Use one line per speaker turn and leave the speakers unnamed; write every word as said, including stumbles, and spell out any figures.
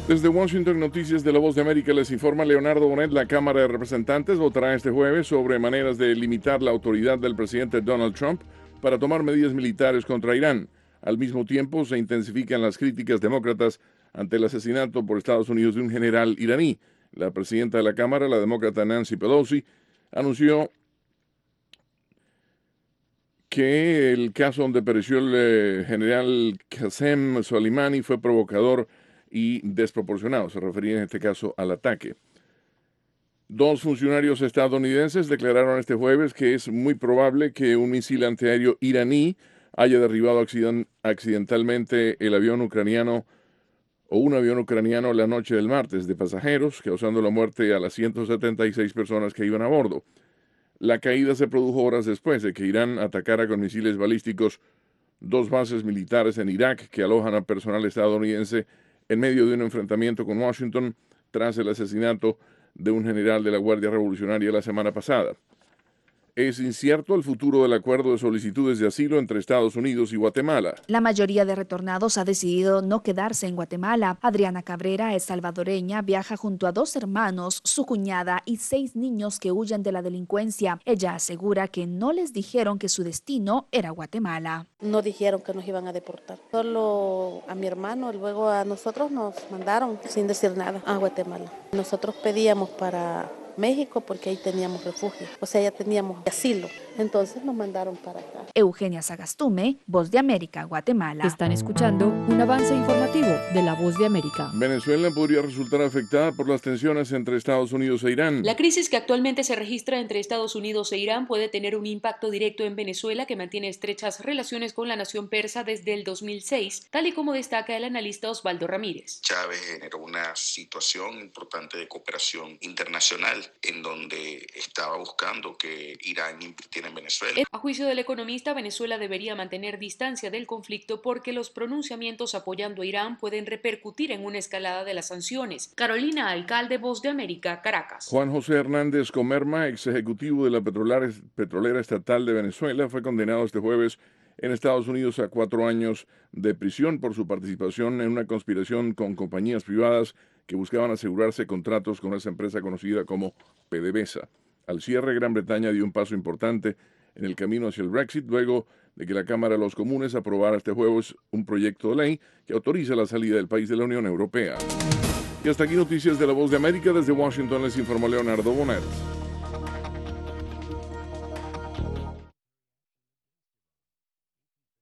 Desde Washington, Noticias de la Voz de América les informa Leonardo Bonet. La Cámara de Representantes votará este jueves sobre maneras de limitar la autoridad del presidente Donald Trump para tomar medidas militares contra Irán. Al mismo tiempo, se intensifican las críticas demócratas ante el asesinato por Estados Unidos de un general iraní. La presidenta de la Cámara, la demócrata Nancy Pelosi, anunció que el caso donde pereció el eh, general Qasem Soleimani fue provocador y desproporcionado. Se refería en este caso al ataque. Dos funcionarios estadounidenses declararon este jueves que es muy probable que un misil antiaéreo iraní haya derribado accident accidentalmente el avión ucraniano o un avión ucraniano la noche del martes de pasajeros, causando la muerte a las ciento setenta y seis personas que iban a bordo. La caída se produjo horas después de que Irán atacara con misiles balísticos dos bases militares en Irak que alojan a personal estadounidense en medio de un enfrentamiento con Washington tras el asesinato de un general de la Guardia Revolucionaria la semana pasada. Es incierto el futuro del acuerdo de solicitudes de asilo entre Estados Unidos y Guatemala.
La mayoría de retornados ha decidido no quedarse en Guatemala. Adriana Cabrera es salvadoreña, viaja junto a dos hermanos, su cuñada y seis niños que huyen de la delincuencia. Ella asegura que no les dijeron que su destino era Guatemala.
No dijeron que nos iban a deportar. Solo a mi hermano, luego a nosotros nos mandaron sin decir nada a Guatemala. Nosotros pedíamos para México porque ahí teníamos refugio, o sea, ya teníamos asilo, entonces nos mandaron para acá.
Eugenia Sagastume, Voz de América, Guatemala.
Están escuchando un avance informativo de la Voz de América.
Venezuela podría resultar afectada por las tensiones entre Estados Unidos e Irán.
La crisis que actualmente se registra entre Estados Unidos e Irán puede tener un impacto directo en Venezuela, que mantiene estrechas relaciones con la nación persa desde el dos mil seis, tal y como destaca el analista Osvaldo Ramírez.
Chávez generó una situación importante de cooperación internacional en donde estaba buscando que Irán invirtiera en Venezuela.
A juicio del economista, Venezuela debería mantener distancia del conflicto porque los pronunciamientos apoyando a Irán pueden repercutir en una escalada de las sanciones. Carolina Alcalde, Voz de América, Caracas.
Juan José Hernández Comerma, ex ejecutivo de la petrolera, petrolera estatal de Venezuela, fue condenado este jueves en Estados Unidos a cuatro años de prisión por su participación en una conspiración con compañías privadas que buscaban asegurarse contratos con esa empresa conocida como PDVSA. Al cierre, Gran Bretaña dio un paso importante en el camino hacia el Brexit luego de que la Cámara de los Comunes aprobara este jueves un proyecto de ley que autoriza la salida del país de la Unión Europea. Y hasta aquí noticias de la Voz de América. Desde Washington les informó Leonardo Bonet.